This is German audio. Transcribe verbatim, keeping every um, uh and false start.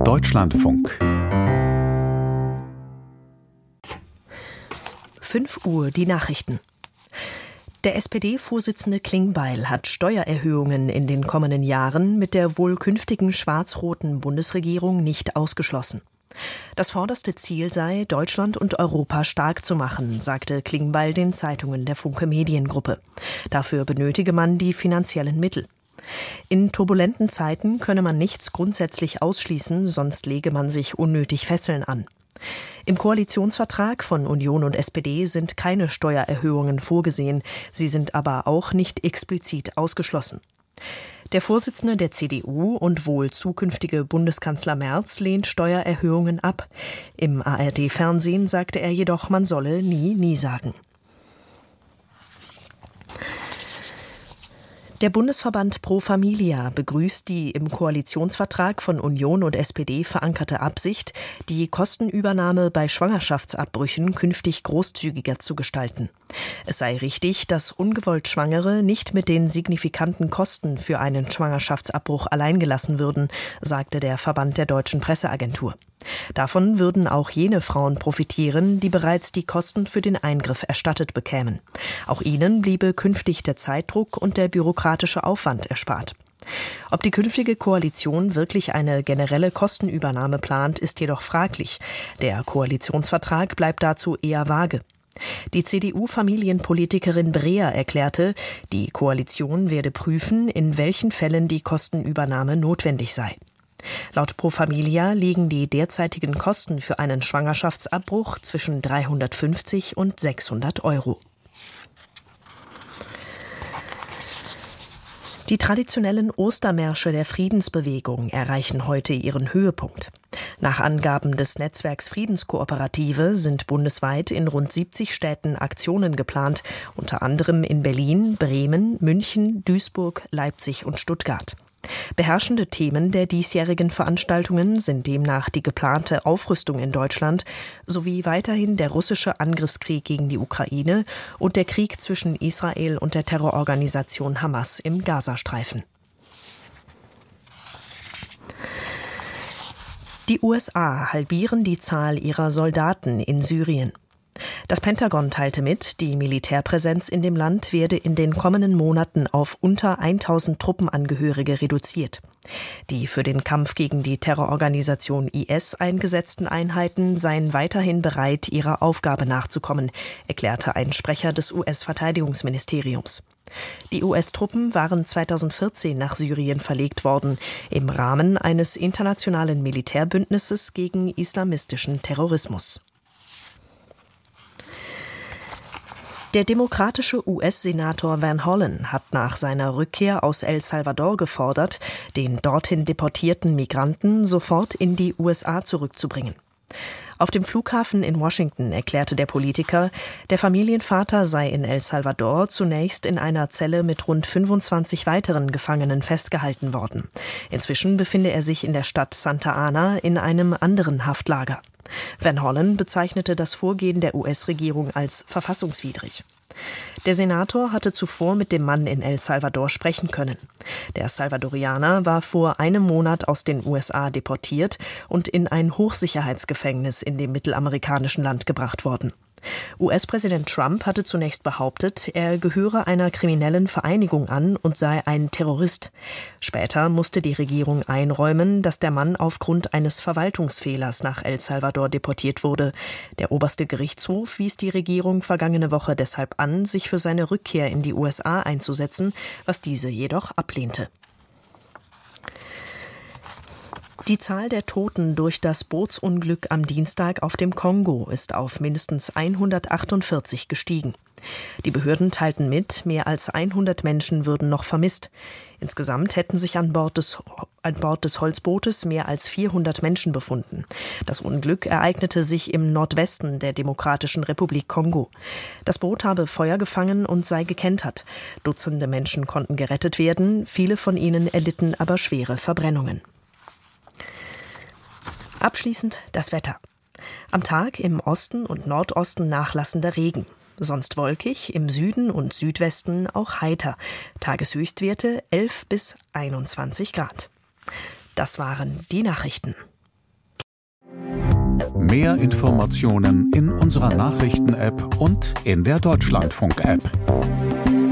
Deutschlandfunk. fünf Uhr, die Nachrichten. Der S P D-Vorsitzende Klingbeil hat Steuererhöhungen in den kommenden Jahren mit der wohl künftigen schwarz-roten Bundesregierung nicht ausgeschlossen. Das vorderste Ziel sei, Deutschland und Europa stark zu machen, sagte Klingbeil den Zeitungen der Funke Mediengruppe. Dafür benötige man die finanziellen Mittel. In turbulenten Zeiten könne man nichts grundsätzlich ausschließen, sonst lege man sich unnötig Fesseln an. Im Koalitionsvertrag von Union und S P D sind keine Steuererhöhungen vorgesehen, sie sind aber auch nicht explizit ausgeschlossen. Der Vorsitzende der C D U und wohl zukünftige Bundeskanzler Merz lehnt Steuererhöhungen ab. Im A R D-Fernsehen sagte er jedoch, man solle nie, nie sagen. Der Bundesverband Pro Familia begrüßt die im Koalitionsvertrag von Union und S P D verankerte Absicht, die Kostenübernahme bei Schwangerschaftsabbrüchen künftig großzügiger zu gestalten. Es sei richtig, dass ungewollt Schwangere nicht mit den signifikanten Kosten für einen Schwangerschaftsabbruch allein gelassen würden, sagte der Verband der Deutschen Presseagentur. Davon würden auch jene Frauen profitieren, die bereits die Kosten für den Eingriff erstattet bekämen. Auch ihnen bliebe künftig der Zeitdruck und der bürokratische Aufwand erspart. Ob die künftige Koalition wirklich eine generelle Kostenübernahme plant, ist jedoch fraglich. Der Koalitionsvertrag bleibt dazu eher vage. Die C D U-Familienpolitikerin Breer erklärte, die Koalition werde prüfen, in welchen Fällen die Kostenübernahme notwendig sei. Laut Pro Familia liegen die derzeitigen Kosten für einen Schwangerschaftsabbruch zwischen dreihundertfünfzig und sechshundert Euro. Die traditionellen Ostermärsche der Friedensbewegung erreichen heute ihren Höhepunkt. Nach Angaben des Netzwerks Friedenskooperative sind bundesweit in rund siebzig Städten Aktionen geplant, unter anderem in Berlin, Bremen, München, Duisburg, Leipzig und Stuttgart. Beherrschende Themen der diesjährigen Veranstaltungen sind demnach die geplante Aufrüstung in Deutschland sowie weiterhin der russische Angriffskrieg gegen die Ukraine und der Krieg zwischen Israel und der Terrororganisation Hamas im Gazastreifen. Die U S A halbieren die Zahl ihrer Soldaten in Syrien. Das Pentagon teilte mit, die Militärpräsenz in dem Land werde in den kommenden Monaten auf unter tausend Truppenangehörige reduziert. Die für den Kampf gegen die Terrororganisation I S eingesetzten Einheiten seien weiterhin bereit, ihrer Aufgabe nachzukommen, erklärte ein Sprecher des U S-Verteidigungsministeriums. Die U S-Truppen waren zweitausendvierzehn nach Syrien verlegt worden, im Rahmen eines internationalen Militärbündnisses gegen islamistischen Terrorismus. Der demokratische U S-Senator Van Hollen hat nach seiner Rückkehr aus El Salvador gefordert, den dorthin deportierten Migranten sofort in die U S A zurückzubringen. Auf dem Flughafen in Washington erklärte der Politiker, der Familienvater sei in El Salvador zunächst in einer Zelle mit rund fünfundzwanzig weiteren Gefangenen festgehalten worden. Inzwischen befinde er sich in der Stadt Santa Ana in einem anderen Haftlager. Van Hollen bezeichnete das Vorgehen der U S-Regierung als verfassungswidrig. Der Senator hatte zuvor mit dem Mann in El Salvador sprechen können. Der Salvadorianer war vor einem Monat aus den U S A deportiert und in ein Hochsicherheitsgefängnis in dem mittelamerikanischen Land gebracht worden. U S-Präsident Trump hatte zunächst behauptet, er gehöre einer kriminellen Vereinigung an und sei ein Terrorist. Später musste die Regierung einräumen, dass der Mann aufgrund eines Verwaltungsfehlers nach El Salvador deportiert wurde. Der oberste Gerichtshof wies die Regierung vergangene Woche deshalb an, sich für seine Rückkehr in die U S A einzusetzen, was diese jedoch ablehnte. Die Zahl der Toten durch das Bootsunglück am Dienstag auf dem Kongo ist auf mindestens hundertachtundvierzig gestiegen. Die Behörden teilten mit, mehr als hundert Menschen würden noch vermisst. Insgesamt hätten sich an Bord des, an Bord des Holzbootes mehr als vierhundert Menschen befunden. Das Unglück ereignete sich im Nordwesten der Demokratischen Republik Kongo. Das Boot habe Feuer gefangen und sei gekentert. Dutzende Menschen konnten gerettet werden, viele von ihnen erlitten aber schwere Verbrennungen. Abschließend das Wetter. Am Tag im Osten und Nordosten nachlassender Regen. Sonst wolkig, im Süden und Südwesten auch heiter. Tageshöchstwerte elf bis einundzwanzig Grad. Das waren die Nachrichten. Mehr Informationen in unserer Nachrichten-App und in der Deutschlandfunk-App.